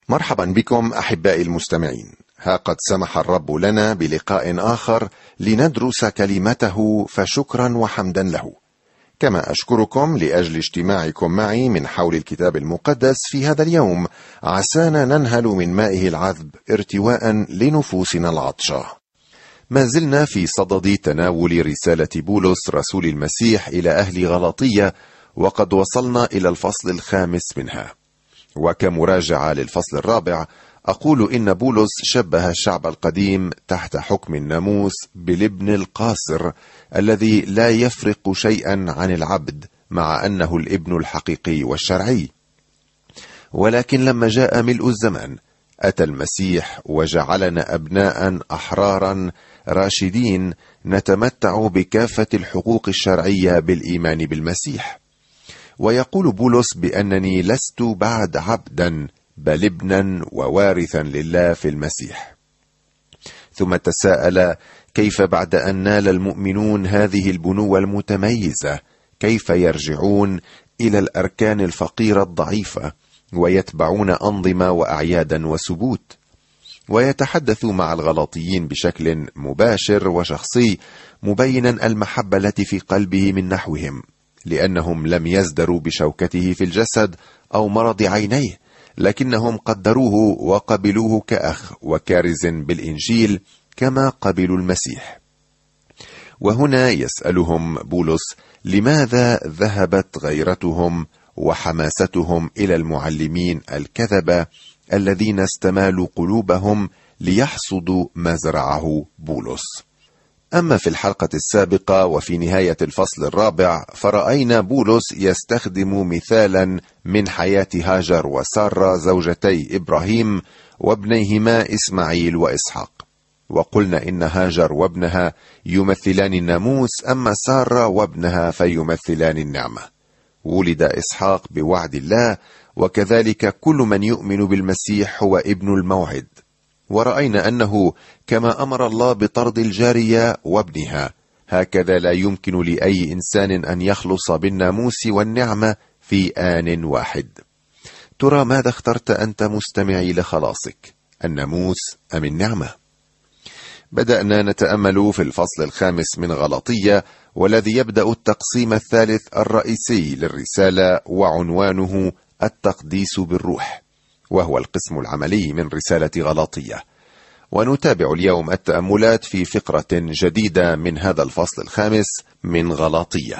مرحبا بكم أحبائي المستمعين. ها قد سمح الرب لنا بلقاء آخر لندرس كلمته، فشكرا وحمدا له. كما أشكركم لأجل اجتماعكم معي من حول الكتاب المقدس في هذا اليوم، عسانا ننهل من مائه العذب ارتواء لنفوسنا العطشة. ما زلنا في صدد تناول رسالة بولس رسول المسيح إلى أهل غلاطية، وقد وصلنا إلى الفصل 5 منها. وكمراجعة للفصل 4 أقول إن بولس شبه الشعب القديم تحت حكم الناموس بالابن القاصر الذي لا يفرق شيئا عن العبد، مع أنه الابن الحقيقي والشرعي. ولكن لما جاء ملء الزمان أتى المسيح وجعلنا أبناء أحرارا راشدين نتمتع بكافة الحقوق الشرعية بالإيمان بالمسيح. ويقول بولس بأنني لست بعد عبدا بل ابنا ووارثا لله في المسيح. ثم تساءل كيف بعد أن نال المؤمنون هذه البنوة المتميزة كيف يرجعون إلى الأركان الفقيرة الضعيفة ويتبعون أنظمة وأعيادا وسبوت. ويتحدث مع الغلاطيين بشكل مباشر وشخصي، مبينا المحبة التي في قلبه من نحوهم، لأنهم لم يزدروا بشوكته في الجسد أو مرض عينيه، لكنهم قدروه وقبلوه كأخ وكارز بالإنجيل كما قبلوا المسيح. وهنا يسألهم بولس لماذا ذهبت غيرتهم وحماستهم إلى المعلمين الكذبة الذين استمالوا قلوبهم ليحصدوا ما زرعه بولس. أما في الحلقة السابقة وفي نهاية الفصل 4 فرأينا بولس يستخدم مثالا من حياة هاجر وسارة زوجتي إبراهيم وابنيهما إسماعيل وإسحاق، وقلنا إن هاجر وابنها يمثلان الناموس، أما سارة وابنها فيمثلان النعمة. ولد إسحاق بوعد الله، وكذلك كل من يؤمن بالمسيح هو ابن الموعد. ورأينا أنه كما أمر الله بطرد الجارية وابنها، هكذا لا يمكن لأي إنسان أن يخلص بالناموس والنعمة في آن واحد. ترى ماذا اخترت أنت مستمعي لخلاصك، الناموس أم النعمة؟ بدأنا نتأمل في الفصل 5 من غلاطية، والذي يبدأ التقسيم الثالث الرئيسي للرسالة، وعنوانه التقديس بالروح، وهو القسم العملي من رسالة غلاطية. ونتابع اليوم التأملات في فقرة جديدة من هذا الفصل 5 من غلاطية.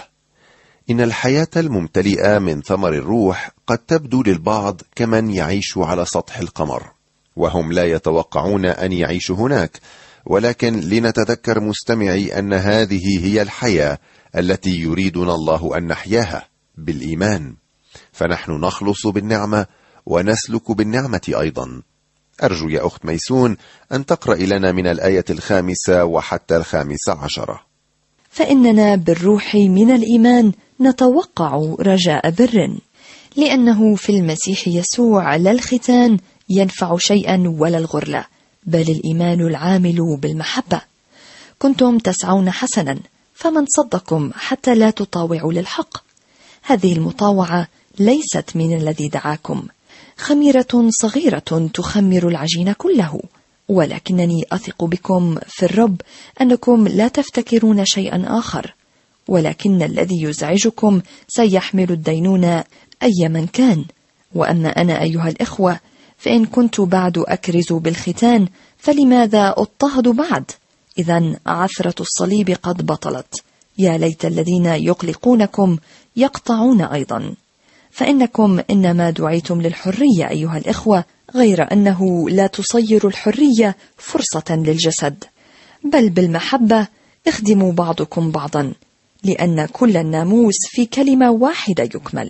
إن الحياة الممتلئة من ثمر الروح قد تبدو للبعض كمن يعيش على سطح القمر، وهم لا يتوقعون أن يعيشوا هناك، ولكن لنتذكر مستمعي أن هذه هي الحياة التي يريدنا الله أن نحياها بالإيمان، فنحن نخلص بالنعمة ونسلك بالنعمة أيضا. أرجو يا أخت ميسون أن تقرأ لنا من الآية 5 وحتى 15. فإننا بالروح من الإيمان نتوقع رجاء بر، لأنه في المسيح يسوع لا الختان ينفع شيئا ولا الغرلة، بل الإيمان العامل بالمحبة. كنتم تسعون حسنا، فمن صدكم حتى لا تطاوعوا للحق؟ هذه المطاوعة ليست من الذي دعاكم، خميرة صغيرة تخمر العجين كله، ولكنني أثق بكم في الرب أنكم لا تفتكرون شيئا آخر، ولكن الذي يزعجكم سيحمل الدينون أي من كان. وأما أنا أيها الإخوة فإن كنت بعد أكرز بالختان فلماذا أضطهد بعد؟ إذن عثرة الصليب قد بطلت. يا ليت الذين يقلقونكم يقطعون أيضا. فإنكم إنما دعيتم للحرية أيها الإخوة، غير أنه لا تصير الحرية فرصة للجسد، بل بالمحبة اخدموا بعضكم بعضا، لأن كل الناموس في كلمة واحدة يكمل: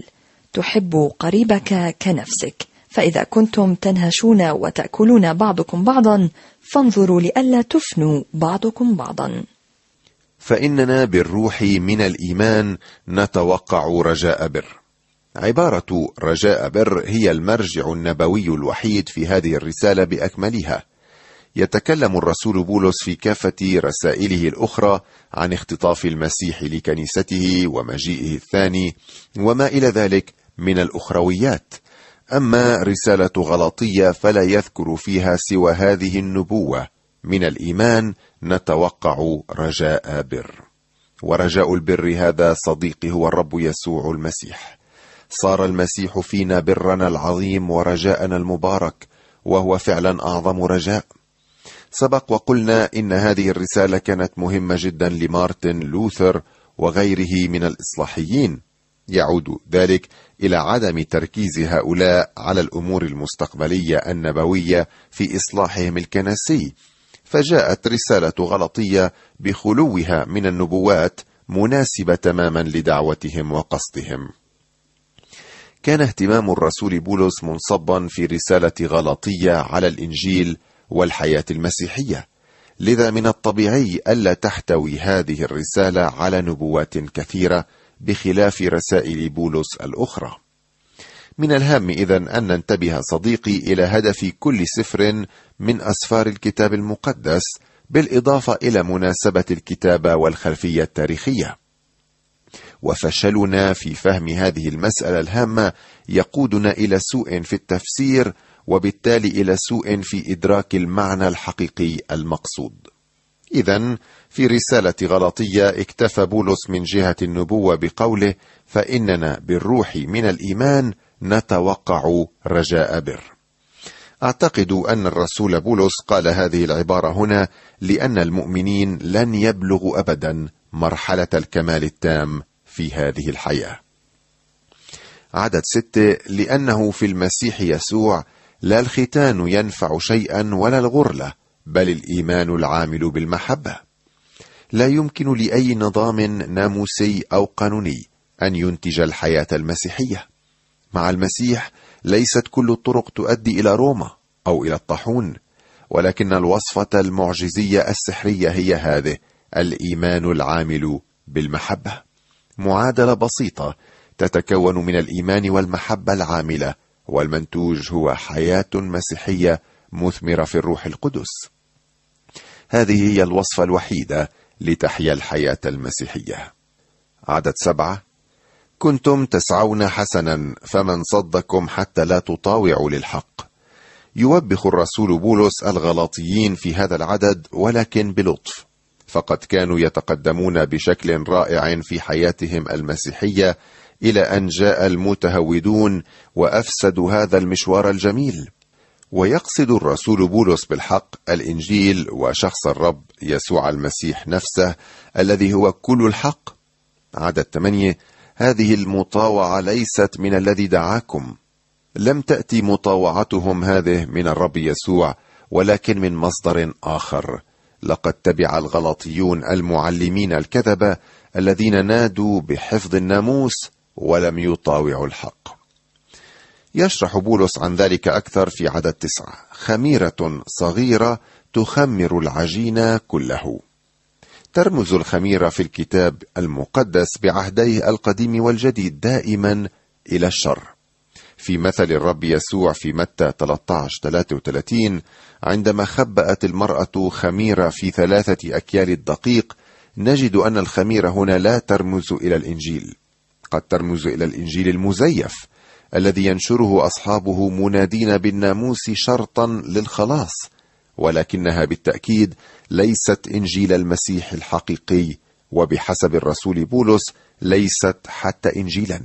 تحب قريبك كنفسك. فإذا كنتم تنهشون وتأكلون بعضكم بعضا فانظروا لئلا تفنوا بعضكم بعضا. فإننا بالروح من الإيمان نتوقع رجاء بر. عبارة رجاء بر هي المرجع النبوي الوحيد في هذه الرسالة بأكملها. يتكلم الرسول بولس في كافة رسائله الأخرى عن اختطاف المسيح لكنيسته ومجيئه الثاني وما إلى ذلك من الأخرويات. أما رسالة غلاطية فلا يذكر فيها سوى هذه النبوة: من الإيمان نتوقع رجاء بر. ورجاء البر هذا صديقي هو الرب يسوع المسيح. صار المسيح فينا برنا العظيم ورجاءنا المبارك، وهو فعلا أعظم رجاء. سبق وقلنا إن هذه الرسالة كانت مهمة جدا لمارتن لوثر وغيره من الإصلاحيين. يعود ذلك إلى عدم تركيز هؤلاء على الأمور المستقبلية النبوية في إصلاحهم الكنسي، فجاءت رسالة غلاطية بخلوها من النبوات مناسبة تماما لدعوتهم وقصدهم. كان اهتمام الرسول بولس منصبا في رسالة غلاطية على الإنجيل والحياة المسيحية، لذا من الطبيعي ألا تحتوي هذه الرسالة على نبوات كثيرة بخلاف رسائل بولس الأخرى. من الهام إذن أن ننتبه صديقي إلى هدف كل سفر من أسفار الكتاب المقدس، بالإضافة إلى مناسبة الكتابة والخلفية التاريخية. وفشلنا في فهم هذه المسألة الهامة يقودنا إلى سوء في التفسير، وبالتالي إلى سوء في إدراك المعنى الحقيقي المقصود. إذن في رسالة غلاطية اكتفى بولس من جهة النبوة بقوله: فإننا بالروح من الإيمان نتوقع رجاء بر. أعتقد أن الرسول بولس قال هذه العبارة هنا لأن المؤمنين لن يبلغوا أبدا مرحلة الكمال التام في هذه الحياة. عدد 6: لأنه في المسيح يسوع لا الختان ينفع شيئا ولا الغرلة، بل الإيمان العامل بالمحبة. لا يمكن لأي نظام ناموسي أو قانوني أن ينتج الحياة المسيحية. مع المسيح ليست كل الطرق تؤدي إلى روما أو إلى الطاحون، ولكن الوصفة المعجزية السحرية هي هذه: الإيمان العامل بالمحبة. معادلة بسيطة تتكون من الإيمان والمحبة العاملة، والمنتوج هو حياة مسيحية مثمرة في الروح القدس. هذه هي الوصفة الوحيدة لتحيا الحياة المسيحية. عدد 7: كنتم تسعون حسنا، فمن صدكم حتى لا تطاوعوا للحق. يوبخ الرسول بولس الغلاطيين في هذا العدد، ولكن بلطف، فقد كانوا يتقدمون بشكل رائع في حياتهم المسيحية إلى أن جاء المتهودون وأفسدوا هذا المشوار الجميل. ويقصد الرسول بولس بالحق الإنجيل وشخص الرب يسوع المسيح نفسه الذي هو كل الحق. عدد 8: هذه المطاوعة ليست من الذي دعاكم. لم تأتي مطاوعتهم هذه من الرب يسوع، ولكن من مصدر آخر. لقد تبع الغلاطيون المعلمين الكذبة الذين نادوا بحفظ الناموس ولم يطاوعوا الحق. يشرح بولس عن ذلك أكثر في عدد 9: خميرة صغيرة تخمر العجين كله. ترمز الخميرة في الكتاب المقدس بعهديه القديم والجديد دائما إلى الشر. في مثل الرب يسوع في متى 13:33 عندما خبأت المرأة خميرة في 3 أكيال الدقيق، نجد أن الخميرة هنا لا ترمز إلى الإنجيل، قد ترمز إلى الإنجيل المزيف الذي ينشره أصحابه منادين بالناموس شرطا للخلاص، ولكنها بالتأكيد ليست إنجيل المسيح الحقيقي، وبحسب الرسول بولس ليست حتى إنجيلا.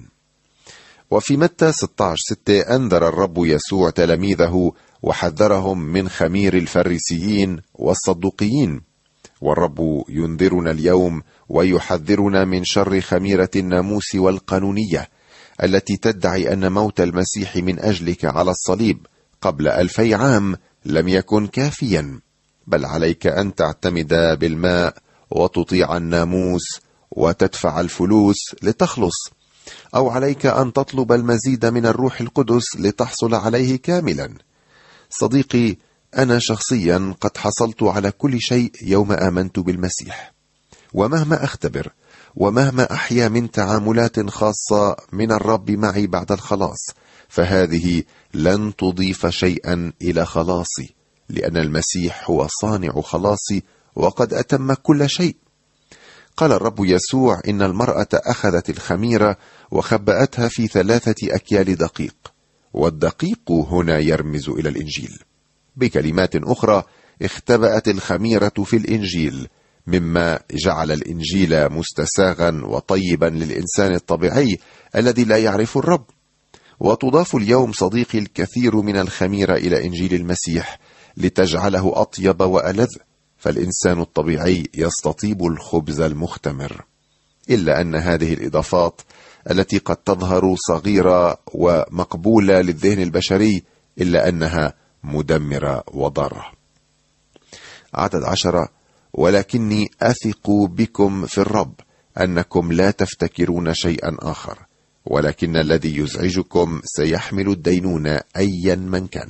وفي متى 16:6 أنذر الرب يسوع تلاميذه وحذرهم من خمير الفريسيين والصدوقيين، والرب ينذرنا اليوم ويحذرنا من شر خميرة الناموس والقانونية التي تدعي أن موت المسيح من أجلك على الصليب قبل 2000 عام لم يكن كافيا، بل عليك أن تعتمد بالماء وتطيع الناموس وتدفع الفلوس لتخلص، أو عليك أن تطلب المزيد من الروح القدس لتحصل عليه كاملا. صديقي، أنا شخصيا قد حصلت على كل شيء يوم آمنت بالمسيح، ومهما أختبر ومهما أحيا من تعاملات خاصة من الرب معي بعد الخلاص، فهذه لن تضيف شيئا إلى خلاصي، لأن المسيح هو صانع خلاصي وقد أتم كل شيء. قال الرب يسوع إن المرأة أخذت الخميرة وخبأتها في 3 أكيال دقيق، والدقيق هنا يرمز إلى الإنجيل. بكلمات أخرى، اختبأت الخميرة في الإنجيل، مما جعل الإنجيل مستساغا وطيبا للإنسان الطبيعي الذي لا يعرف الرب. وتضاف اليوم صديقي الكثير من الخميرة إلى إنجيل المسيح لتجعله أطيب وألذ، فالإنسان الطبيعي يستطيب الخبز المختمر. إلا أن هذه الإضافات التي قد تظهر صغيرة ومقبولة للذهن البشري، إلا أنها مدمرة وضارة. عدد 10: ولكني أثق بكم في الرب أنكم لا تفتكرون شيئا آخر، ولكن الذي يزعجكم سيحمل الدينونة أيا من كان.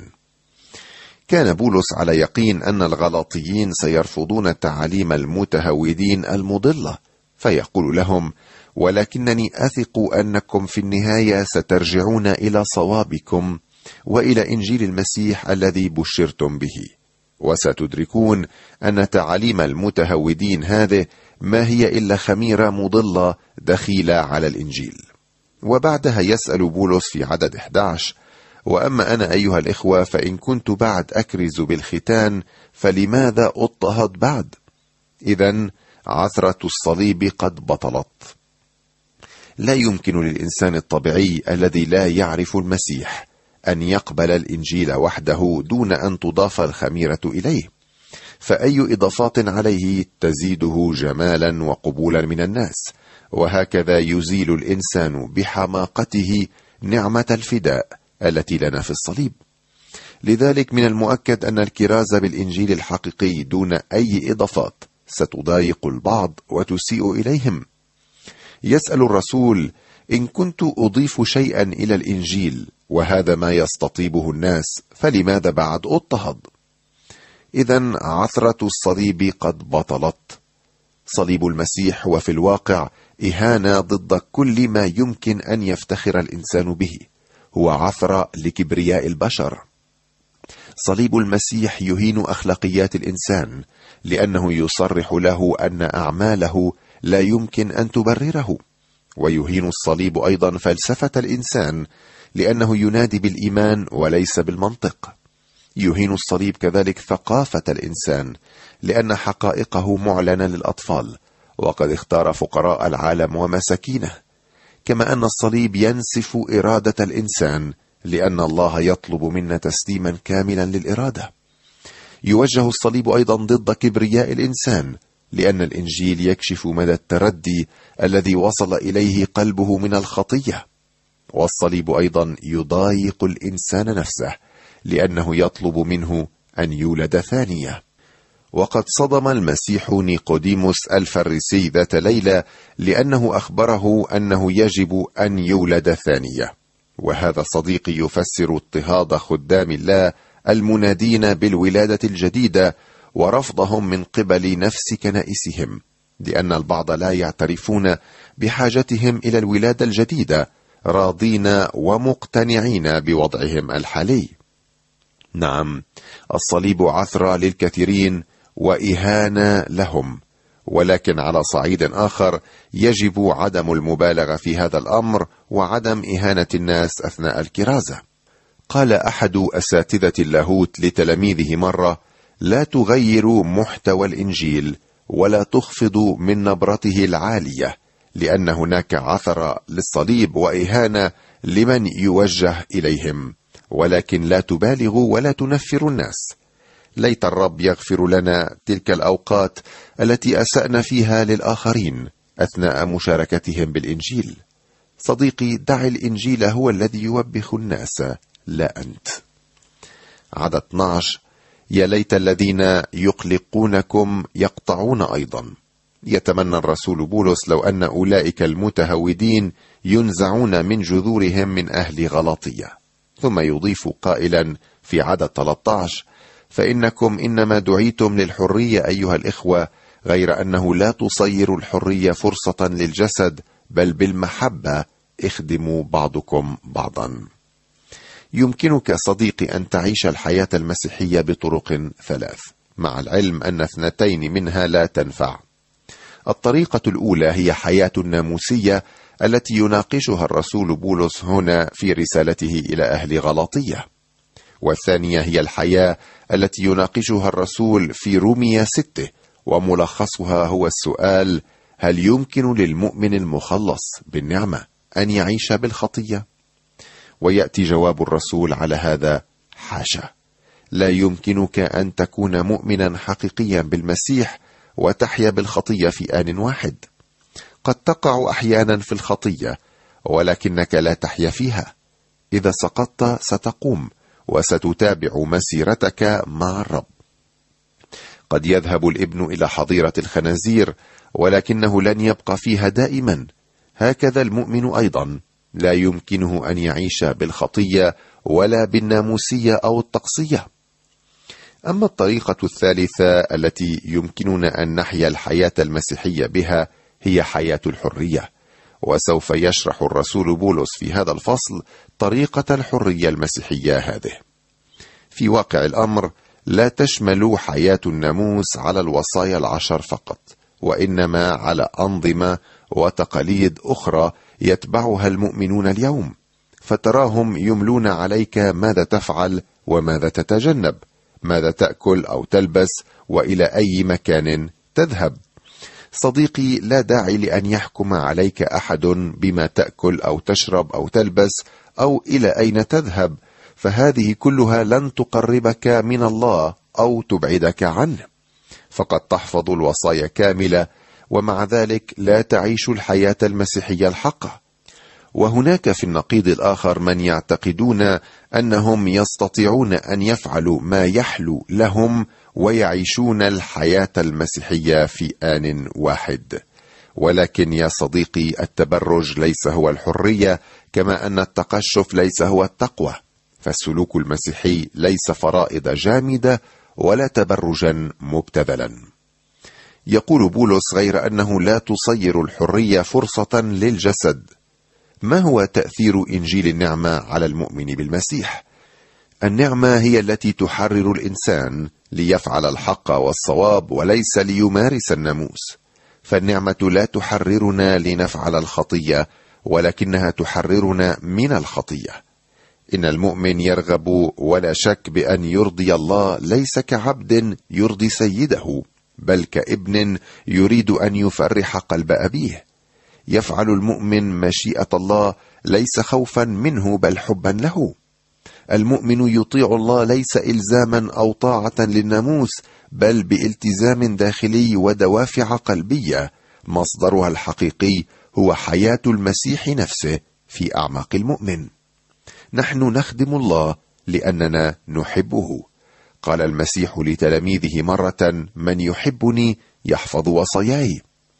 كان بولس على يقين أن الغلاطيين سيرفضون تعاليم المتهودين المضلة، فيقول لهم: ولكنني أثق أنكم في النهاية سترجعون إلى صوابكم وإلى إنجيل المسيح الذي بشرتم به، وستدركون أن تعاليم المتهودين هذه ما هي إلا خميرة مضلة دخيلة على الإنجيل. وبعدها يسأل بولس في عدد 11: وأما أنا أيها الإخوة فإن كنت بعد أكرز بالختان فلماذا أضطهد بعد؟ إذن عثرة الصليب قد بطلت. لا يمكن للإنسان الطبيعي الذي لا يعرف المسيح أن يقبل الإنجيل وحده دون أن تضاف الخميرة إليه، فأي إضافات عليه تزيده جمالا وقبولا من الناس، وهكذا يزيل الإنسان بحماقته نعمة الفداء التي لنا في الصليب. لذلك من المؤكد أن الكراز بالإنجيل الحقيقي دون أي إضافات ستضايق البعض وتسيء إليهم. يسأل الرسول: إن كنت أضيف شيئا إلى الإنجيل وهذا ما يستطيبه الناس فلماذا بعد أضطهد؟ إذن عثرة الصليب قد بطلت. صليب المسيح هو في الواقع إهانة ضد كل ما يمكن أن يفتخر الإنسان به، هو عثرة لكبرياء البشر. صليب المسيح يهين أخلاقيات الإنسان، لأنه يصرح له أن أعماله لا يمكن أن تبرره. ويهين الصليب أيضا فلسفة الإنسان، لأنه ينادي بالإيمان وليس بالمنطق. يهين الصليب كذلك ثقافة الإنسان، لأن حقائقه معلنة للأطفال، وقد اختار فقراء العالم ومساكينه. كما أن الصليب ينسف إرادة الإنسان، لأن الله يطلب منا تسليما كاملا للإرادة. يوجه الصليب أيضا ضد كبرياء الإنسان، لأن الإنجيل يكشف مدى التردي الذي وصل إليه قلبه من الخطية. والصليب أيضا يضايق الإنسان نفسه، لأنه يطلب منه أن يولد ثانية. وقد صدم المسيح نيقوديموس الفريسي ذات ليلة، لأنه أخبره أنه يجب أن يولد ثانية. وهذا صديقي يفسر اضطهاد خدام الله المنادين بالولادة الجديدة ورفضهم من قبل نفس كنائسهم، لأن البعض لا يعترفون بحاجتهم إلى الولادة الجديدة، راضين ومقتنعين بوضعهم الحالي. نعم، الصليب عثرة للكثيرين وإهانة لهم، ولكن على صعيد آخر يجب عدم المبالغة في هذا الأمر وعدم إهانة الناس أثناء الكرازة. قال أحد أساتذة اللاهوت لتلاميذه مرة: لا تغيروا محتوى الإنجيل ولا تخفضوا من نبرته العالية، لأن هناك عثرة للصليب وإهانة لمن يوجه إليهم، ولكن لا تبالغوا ولا تنفروا الناس. ليت الرب يغفر لنا تلك الأوقات التي أسأنا فيها للآخرين أثناء مشاركتهم بالإنجيل. صديقي، دع الإنجيل هو الذي يوبخ الناس، لا أنت. عدد 12: يا ليت الذين يقلقونكم يقطعون أيضا. يتمنى الرسول بولس لو أن أولئك المتهودين ينزعون من جذورهم من أهل غلاطية. ثم يضيف قائلا في عدد 13: فإنكم إنما دعيتم للحرية أيها الإخوة، غير أنه لا تصير الحرية فرصة للجسد، بل بالمحبة اخدموا بعضكم بعضا. يمكنك صديقي أن تعيش الحياة المسيحية بطرق 3، مع العلم أن 2 منها لا تنفع. الطريقة الأولى هي حياة ناموسية التي يناقشها الرسول بولس هنا في رسالته إلى أهل غلاطية، والثانية هي الحياة التي يناقشها الرسول في رومية 6، وملخصها هو السؤال: هل يمكن للمؤمن المخلص بالنعمة أن يعيش بالخطية؟ ويأتي جواب الرسول على هذا: حاشا، لا يمكنك أن تكون مؤمنا حقيقيا بالمسيح وتحيا بالخطية في آن واحد. قد تقع أحيانا في الخطية ولكنك لا تحيا فيها. إذا سقطت ستقوم وستتابع مسيرتك مع الرب. قد يذهب الابن إلى حظيرة الخنازير ولكنه لن يبقى فيها دائما. هكذا المؤمن أيضا لا يمكنه أن يعيش بالخطية ولا بالناموسية أو الطقسية. أما الطريقة الثالثة التي يمكننا أن نحيا الحياة المسيحية بها هي حياة الحرية، وسوف يشرح الرسول بولس في هذا الفصل طريقة الحرية المسيحية هذه. في واقع الأمر لا تشمل حياة الناموس على الوصايا العشر فقط، وإنما على أنظمة وتقاليد أخرى يتبعها المؤمنون اليوم، فتراهم يملون عليك ماذا تفعل وماذا تتجنب، ماذا تأكل أو تلبس، وإلى أي مكان تذهب. صديقي، لا داعي لأن يحكم عليك أحد بما تأكل أو تشرب أو تلبس أو إلى أين تذهب، فهذه كلها لن تقربك من الله أو تبعدك عنه. فقد تحفظ الوصايا كاملة ومع ذلك لا تعيش الحياة المسيحية الحقة. وهناك في النقيض الآخر من يعتقدون أنهم يستطيعون أن يفعلوا ما يحلو لهم ويعيشون الحياة المسيحية في آن واحد. ولكن يا صديقي، التبرج ليس هو الحرية، كما أن التقشف ليس هو التقوى. فالسلوك المسيحي ليس فرائض جامدة ولا تبرجا مبتذلا. يقول بولس: غير أنه لا تصير الحرية فرصة للجسد. ما هو تأثير إنجيل النعمة على المؤمن بالمسيح؟ النعمة هي التي تحرر الإنسان ليفعل الحق والصواب وليس ليمارس الناموس. فالنعمة لا تحررنا لنفعل الخطية، ولكنها تحررنا من الخطية. إن المؤمن يرغب ولا شك بأن يرضي الله، ليس كعبد يرضي سيده، بل كابن يريد أن يفرح قلب أبيه. يفعل المؤمن مشيئة الله ليس خوفا منه بل حبا له. المؤمن يطيع الله ليس إلزاما أو طاعة للناموس، بل بالتزام داخلي ودوافع قلبية مصدرها الحقيقي هو حياة المسيح نفسه في أعماق المؤمن. نحن نخدم الله لأننا نحبه. قال المسيح لتلاميذه مرة: من يحبني يحفظ وصاياي.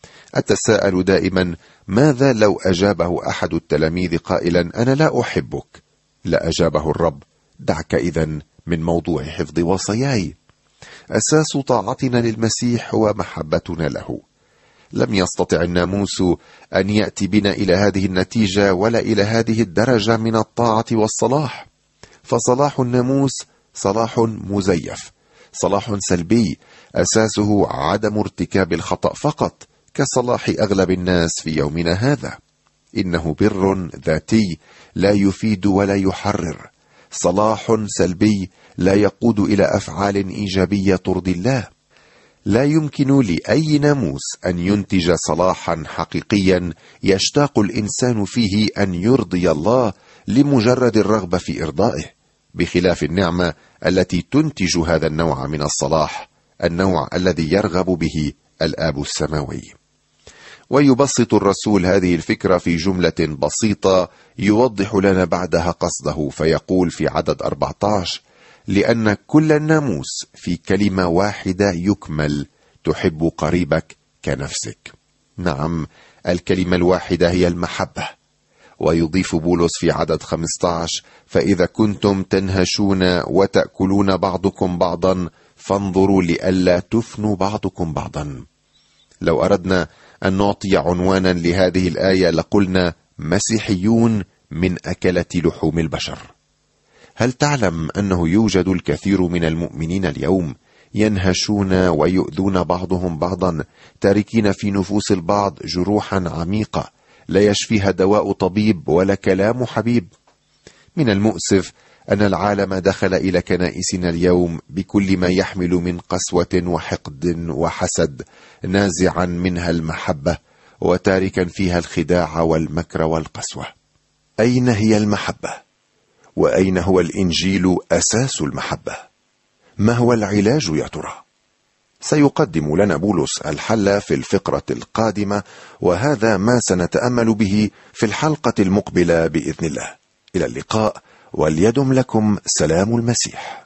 أتساءل دائما: ماذا لو أجابه أحد التلاميذ قائلا: أنا لا أحبك؟ لأجابه الرب: دعك إذن من موضوع حفظ وصاياي. أساس طاعتنا للمسيح هو محبتنا له. لم يستطع الناموس أن يأتي بنا إلى هذه النتيجة ولا إلى هذه الدرجة من الطاعة والصلاح. فصلاح الناموس صلاح مزيف، صلاح سلبي، أساسه عدم ارتكاب الخطأ فقط، كصلاح أغلب الناس في يومنا هذا. إنه بر ذاتي لا يفيد ولا يحرر، صلاح سلبي لا يقود إلى أفعال إيجابية ترضي الله. لا يمكن لأي ناموس أن ينتج صلاحا حقيقيا يشتاق الإنسان فيه أن يرضي الله لمجرد الرغبة في إرضائه، بخلاف النعمة التي تنتج هذا النوع من الصلاح، النوع الذي يرغب به الآب السماوي. ويبسط الرسول هذه الفكرة في جملة بسيطة يوضح لنا بعدها قصده، فيقول في عدد 14: لأن كل الناموس في كلمة واحدة يكمل: تحب قريبك كنفسك. نعم، الكلمة الواحدة هي المحبة. ويضيف بولس في عدد 15: فإذا كنتم تنهشون وتأكلون بعضكم بعضا فانظروا لئلا تفنوا بعضكم بعضا. لو أردنا أن نعطي عنوانا لهذه الآية لقلنا: مسيحيون من أكلة لحوم البشر. هل تعلم أنه يوجد الكثير من المؤمنين اليوم ينهشون ويؤذون بعضهم بعضا، تاركين في نفوس البعض جروحا عميقة لا يشفيها دواء طبيب ولا كلام حبيب. من المؤسف أن العالم دخل إلى كنائسنا اليوم بكل ما يحمل من قسوة وحقد وحسد، نازعا منها المحبة وتاركا فيها الخداع والمكر والقسوة. أين هي المحبة؟ وأين هو الإنجيل أساس المحبة؟ ما هو العلاج يا ترى؟ سيقدم لنا بولس الحل في الفقرة القادمة، وهذا ما سنتأمل به في الحلقة المقبلة بإذن الله. إلى اللقاء، وليدم لكم سلام المسيح.